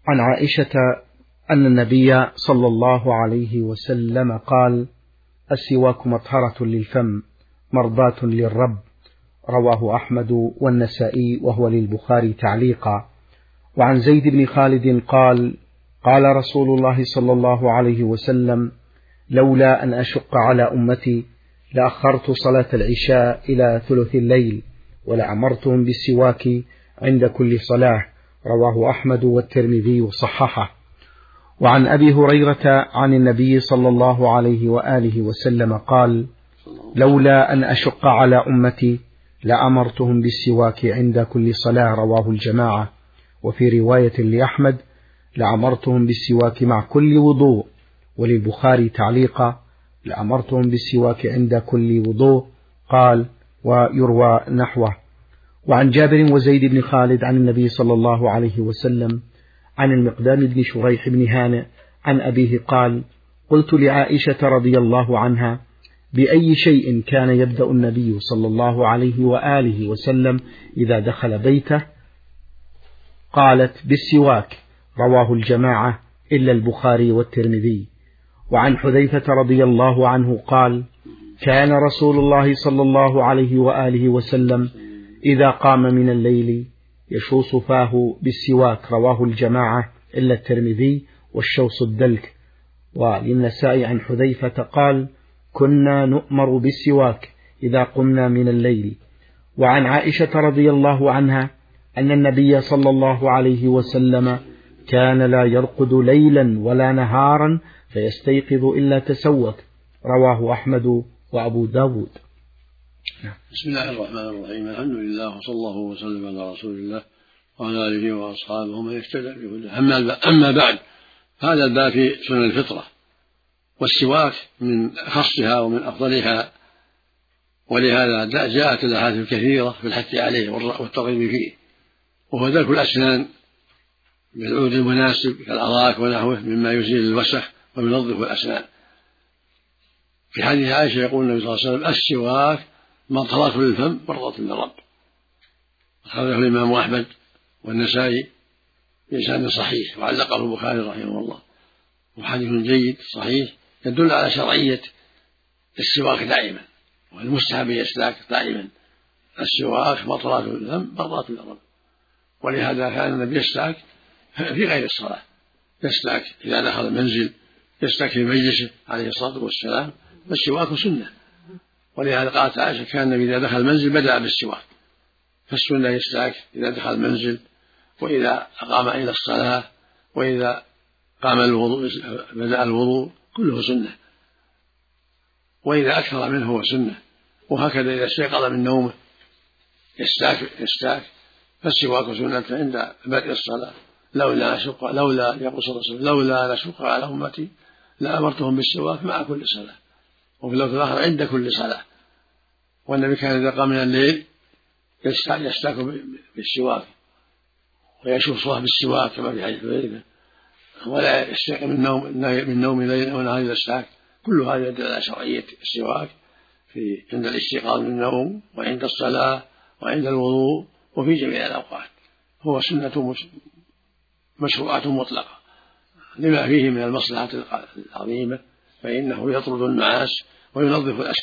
عن عائشة أن النبي صلى الله عليه وسلم قال: السواك مطهرة للفم مرضاة للرب. رواه أحمد والنسائي وهو للبخاري تعليقا. وعن زيد بن خالد قال: قال رسول الله صلى الله عليه وسلم: لولا أن أشق على أمتي لأخرت صلاة العشاء إلى ثلث الليل ولأمرتهم بالسواك عند كل صلاة. رواه أحمد والترمذي وصححه. وعن أبي هريرة عن النبي صلى الله عليه وآله وسلم قال: لولا أن أشق على أمتي لأمرتهم بالسواك عند كل صلاة. رواه الجماعة. وفي رواية لأحمد: لأمرتهم بالسواك مع كل وضوء. وللبخاري تعليقا: لأمرتهم بالسواك عند كل وضوء. قال: ويروى نحوه. وعن جابر وزيد بن خالد عن النبي صلى الله عليه وسلم عن المقدام بن شريح بن هانئ عن أبيه قال: قلت لعائشة رضي الله عنها: بأي شيء كان يبدأ النبي صلى الله عليه وآله وسلم إذا دخل بيته؟ قالت: بالسواك. رواه الجماعة إلا البخاري والترمذي. وعن حذيفة رضي الله عنه قال: كان رسول الله صلى الله عليه وآله وسلم إذا قام من الليل يشوص فاه بالسواك. رواه الجماعة إلا الترمذي والشوص الدلك. وللنسائي عن حذيفة قال: كنا نؤمر بالسواك إذا قمنا من الليل. وعن عائشة رضي الله عنها أن النبي صلى الله عليه وسلم كان لا يرقد ليلا ولا نهارا فيستيقظ إلا تسوك. رواه أحمد وأبو داود. بسم الله الرحمن الرحيم. الحمد لله وصلى الله وسلم على رسول الله وعلى آله وأصحابه من اهتدى بهداه. أما بعد، هذا الباب في سنن الفطرة، والسواك من أخصها ومن أفضلها، ولهذا جاءت الأحاديث الكثيرة في الحث عليه والترغيب فيه، وهو دلك الأسنان بالعود المناسب كالأراك ونحوه مما يزيل الوسخ وينظف الأسنان. في حديث عائشة يقول النبي صلى الله عليه وسلم: السواك مطهرة للفم مرضاة للرب. أخرجه الإمام أحمد والنسائي بإسناد صحيح، وعلقه البخاري رحمه الله، وحديث جيد صحيح يدل على شرعية السواك دائما، والمستحب يسلاك دائما. السواك مطهرة للفم مرضاة للرب، ولهذا كان النبي يسلاك في غير الصلاة، يسلاك إذا دخل المنزل، يسلاك في مجلسه عليه الصلاة والسلام. فالسواك سنة، ولهذا قالت عائشة: كان النبي إذا دخل المنزل بدأ بالسواك. فالسنة يسلاك إذا دخل المنزل، وإذا أقام إلى الصلاة، وإذا قام الوضوء بدأ الوضوء، كله سنة. وإذا أكثر منه هو سنة. وهكذا إذا استيقظ من نومه يستاك. فالسواك سنة عند بدء الصلاة. لولا يقول صلى الله عليه وسلم: لولا نشق على أمتي لأمرتهم بالسواك مع كل صلاة. وفي اللفظ الآخر: عند كل صلاة. والنبي كان إذا قام من الليل يستاك بالسواك ويشوصه بالسواك كما في حديث حذيفة، ولا يستيقظ من نوم ليل أو نهار يستاك. كل هذا يدل على شرعية السواك عند الاستيقاظ من النوم، وعند الصلاة، وعند الوضوء، وفي جميع الأوقات. هو سنة مشروعة مطلقة لما فيه من المصلحة العظيمة، فإنه يطرد النعاس وينظف الأسنان